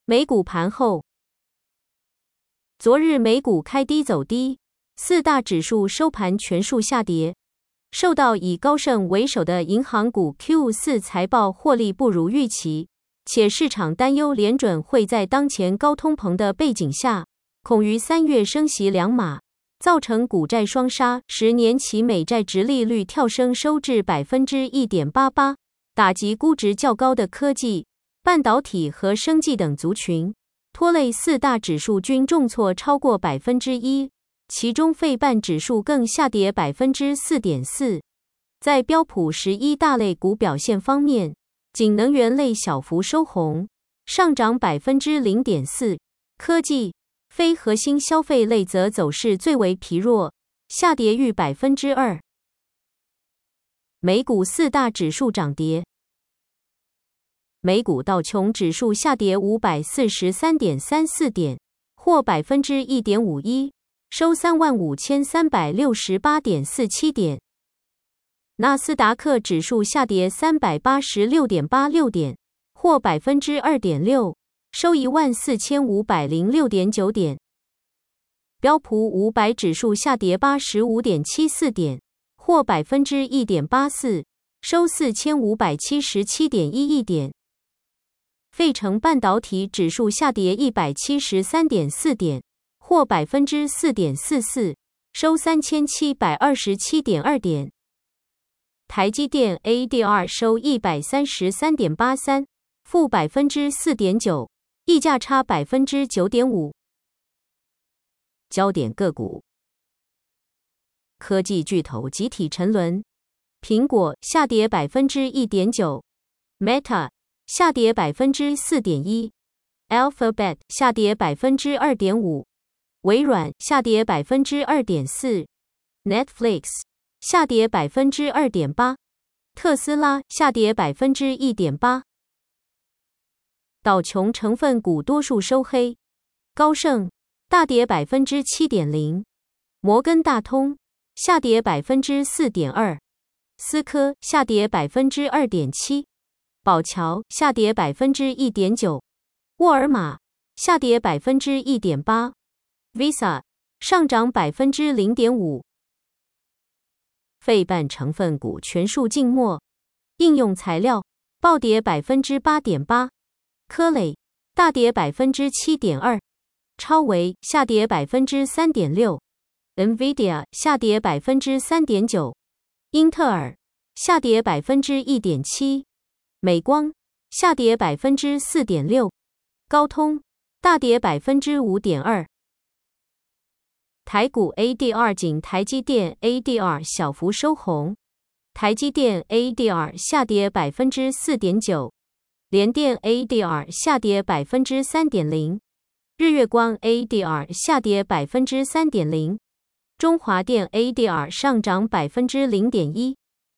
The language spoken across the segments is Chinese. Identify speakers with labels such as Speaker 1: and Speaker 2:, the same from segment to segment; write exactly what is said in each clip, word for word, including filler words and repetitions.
Speaker 1: 美股盘后，昨日美股开低走低，四大指数收盘全数下跌，受到以高盛为首的银行股 Q 四 财报获利不如预期，且市场担忧联准会在当前高通膨的背景下，恐于三月升息两码，造成股债双杀，十年期美债殖利率跳升收至 百分之一点八八， 打击估值较高的科技、半导体和生技等族群，拖累四大指数均重挫超过 百分之一， 其中费半指数更下跌 百分之四点四。 在标普十一大类股表现方面，仅能源类小幅收红，上涨 百分之零点四， 科技、非核心消费类则走势最为疲弱，下跌逾 百分之二。 美股四大指数涨跌，美股道琼指数下跌 五百四十三点三四 点，或 百分之一点五一， 收 三万五千三百六十八点四七 点。纳斯达克指数下跌 三百八十六点八六 点，或 百分之二点六， 收 一万四千五百零六点九 点。标普五百指数下跌 八十五点七四 点，或 百分之一点八四， 收 四千五百七十七点一一 点。费城半导体指数下跌 一百七十三点四 点，或 百分之四点四四， 收 三千七百二十七点二 点。台积电 A D R 收 一百三十三点八三， 负 百分之四点九， 溢价差 百分之九点五。 焦点个股，科技巨头集体沉沦，苹果下跌 百分之一点九， Meta 下跌 百分之四点一， Alphabet 下跌 百分之二点五， 微软下跌 百分之二点四， Netflix 下跌 百分之二点八， 特斯拉下跌 百分之一点八。 道琼成分股多数收黑，高盛大跌 百分之七点零， 摩根大通下跌 百分之四点二， 思科下跌 百分之二点七， 宝乔下跌 百分之一点九， 沃尔玛下跌 百分之一点八， Visa 上涨 百分之零点五。 费半成分股全数静默，应用材料暴跌 百分之八点八， 科磊大跌 百分之七点二， 超微下跌 百分之三点六， Nvidia 下跌 百分之三点九， 英特尔下跌 百分之一点七， 美光下跌 百分之四点六， 高通大跌 百分之五点二。 台股 A D R 仅台积电 A D R 小幅收红，台积电 A D R 下跌 百分之四点九， 联电 A D R 下跌 百分之三点零， 日月光 A D R 下跌 百分之三点零， 中华电 A D R 上涨 百分之零点一。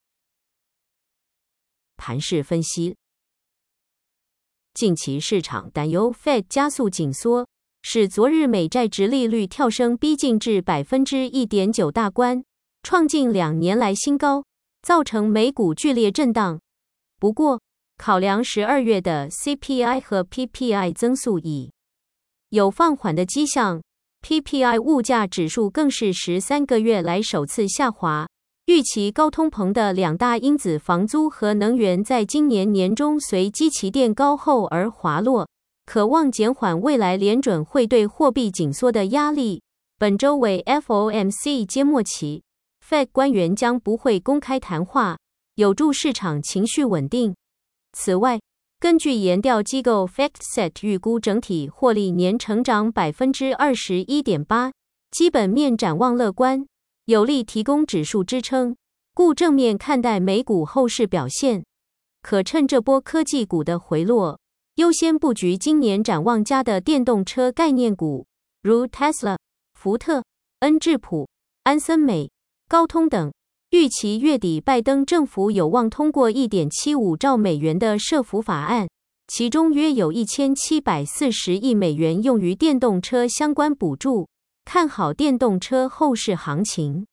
Speaker 1: 盘势分析，近期市场担忧 Fed 加速紧缩，使昨日美债殖利率跳升逼近至 百分之一点九 大关，创近两年来新高，造成美股剧烈震荡。不过，考量十二月的 C P I 和 P P I 增速已有放缓的迹象， P P I 物价指数更是十三个月来首次下滑，预期高通膨的两大因子房租和能源在今年年中随基期垫高后而滑落，可望减缓未来联准会对货币紧缩的压力。本周为 F O M C 缄默期， Fed 官员将不会公开谈话，有助市场情绪稳定。此外，根据研调机构 FactSet 预估整体获利年成长 百分之二十一点八， 基本面展望乐观，有力提供指数支撑，故正面看待美股后市表现。可趁这波科技股的回落，优先布局今年展望佳的电动车概念股，如 Tesla、福特、恩智浦、安森美、高通等。预期月底拜登政府有望通过 一点七五兆美元的社福法案，其中约有一千七百四十亿美元用于电动车相关补助，看好电动车后市行情。